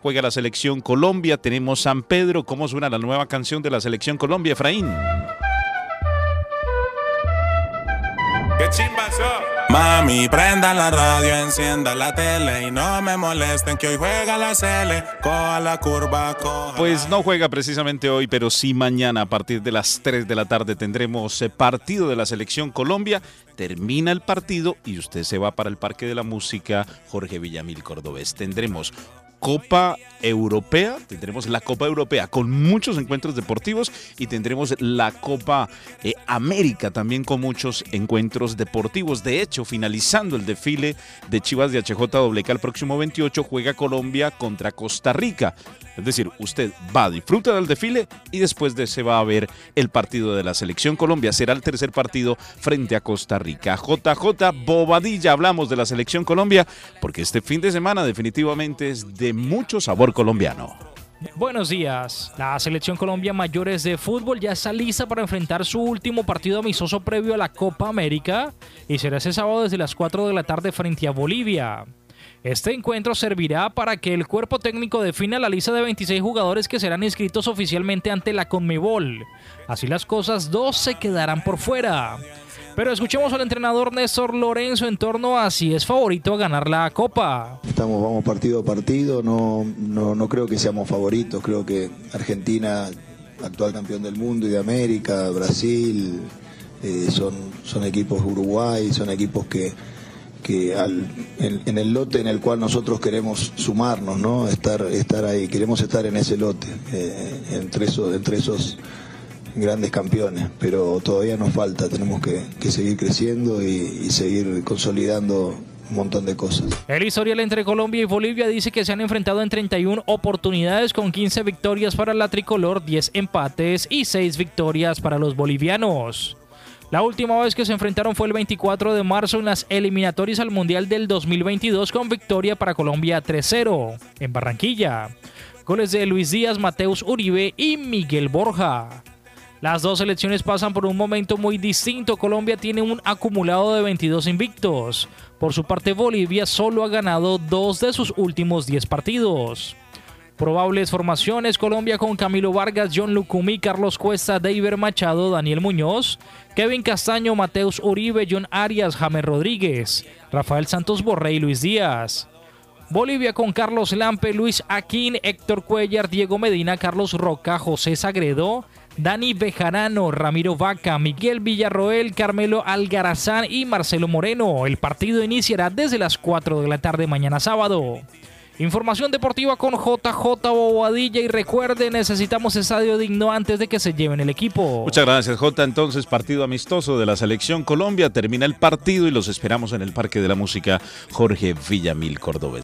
juega la Selección Colombia, tenemos San Pedro. ¿Cómo suena la nueva canción de la Selección Colombia, Efraín? ¡Qué chimba eso! Mami, prenda la radio, encienda la tele y no me molesten que hoy juega la Sele. Coja la curva, coja. Pues no juega precisamente hoy, pero sí mañana a partir de las 3 de la tarde tendremos partido de la Selección Colombia. Termina el partido y usted se va para el Parque de la Música Jorge Villamil Cordobés. Tendremos Copa Europea, tendremos la Copa Europea con muchos encuentros deportivos y tendremos la Copa América también con muchos encuentros deportivos. De hecho, finalizando el desfile de Chivas de HJWK el próximo 28, juega Colombia contra Costa Rica. Es decir, usted va, disfruta del desfile y después se va a ver el partido de la Selección Colombia. Será el tercer partido frente a Costa Rica. JJ Bobadilla, hablamos de la Selección Colombia porque este fin de semana definitivamente es de mucho sabor colombiano. Buenos días. La Selección Colombia Mayores de Fútbol ya está lista para enfrentar su último partido amistoso previo a la Copa América y será ese sábado desde las 4 de la tarde frente a Bolivia. Este encuentro servirá para que el cuerpo técnico defina la lista de 26 jugadores que serán inscritos oficialmente ante la Conmebol. Así las cosas, 2 se quedarán por fuera. Pero escuchemos al entrenador Néstor Lorenzo en torno a si es favorito a ganar la Copa. Vamos partido a partido, no creo que seamos favoritos, creo que Argentina, actual campeón del mundo y de América, Brasil, son equipos Uruguay, son equipos que en el lote en el cual nosotros queremos sumarnos, ¿no? Estar ahí, queremos estar en ese lote, entre esos grandes campeones, pero todavía nos falta, tenemos que seguir creciendo y seguir consolidando un montón de cosas. El historial entre Colombia y Bolivia dice que se han enfrentado en 31 oportunidades con 15 victorias para la tricolor, 10 empates y 6 victorias para los bolivianos. La última vez que se enfrentaron fue el 24 de marzo en las eliminatorias al Mundial del 2022 con victoria para Colombia 3-0 en Barranquilla. Goles de Luis Díaz, Mateus Uribe y Miguel Borja. Las dos selecciones pasan por un momento muy distinto. Colombia tiene un acumulado de 22 invictos. Por su parte, Bolivia solo ha ganado 2 de sus últimos 10 partidos. Probables formaciones: Colombia con Camilo Vargas, John Lucumí, Carlos Cuesta, Deiber Machado, Daniel Muñoz, Kevin Castaño, Mateus Uribe, John Arias, James Rodríguez, Rafael Santos Borré y Luis Díaz. Bolivia con Carlos Lampe, Luis Aquín, Héctor Cuellar, Diego Medina, Carlos Roca, José Sagredo, Dani Bejarano, Ramiro Vaca, Miguel Villarroel, Carmelo Algarazán y Marcelo Moreno. El partido iniciará desde las 4 de la tarde mañana sábado. Información deportiva con JJ Bobadilla y recuerde, necesitamos estadio digno antes de que se lleven el equipo. Muchas gracias, Jota. Entonces, partido amistoso de la Selección Colombia. Termina el partido y los esperamos en el Parque de la Música Jorge Villamil Cordobés.